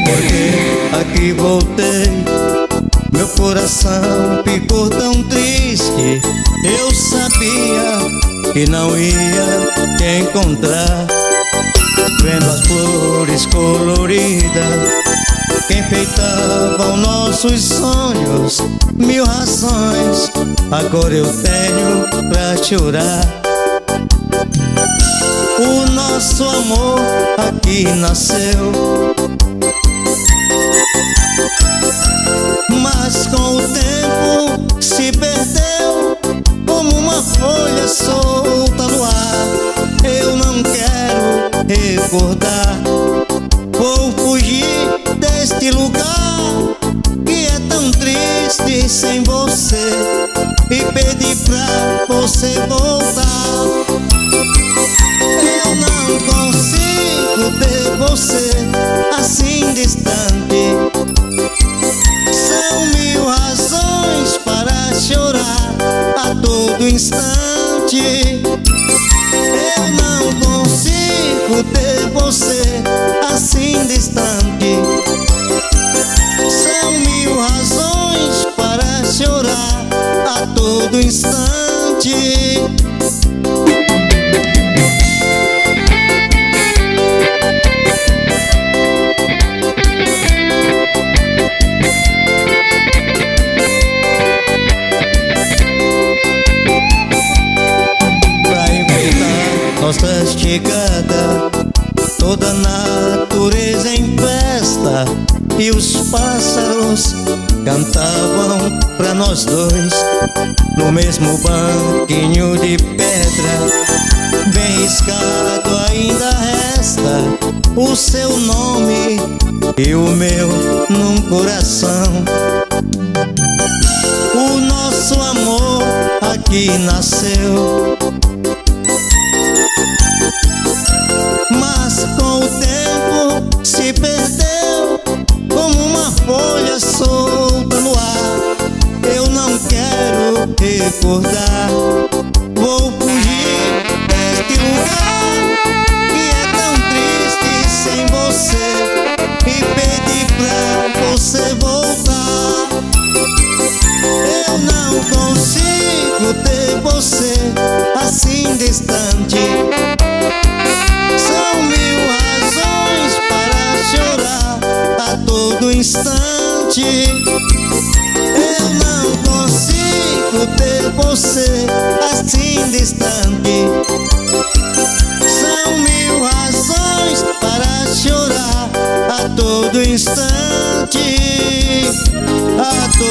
Porque aqui voltei, meu coração ficou tão triste. Eu sabia que não ia te encontrar, vendo as flores coloridas que enfeitavam nossos sonhos. Mil razões agora eu tenho pra chorar. O nosso amor aqui nasceu, mas com o tempo se perdeu como uma folha solta no ar. Eu não quero recordar, vou fugir deste lugar que é tão triste sem você e pedir pra você voltar. Eu não consigo ter você assim distante. São mil razões para chorar a todo instante. Eu não consigo ter você assim distante. São mil razões para chorar a todo instante. Nossa chegada, toda a natureza em festa, e os pássaros cantavam pra nós dois no mesmo banquinho de pedra. Bem escado ainda resta o seu nome e o meu num coração. O nosso amor aqui nasceu, mas com o tempo se perdeu como uma folha solta no ar. Eu não quero recordar, vou fugir deste lugar que é tão triste sem você e pedir pra você voltar. Eu não consigo ter você assim distante. São mil razões para chorar a todo instante. Eu não consigo ter você assim distante. São mil razões para chorar a todo instante. A todo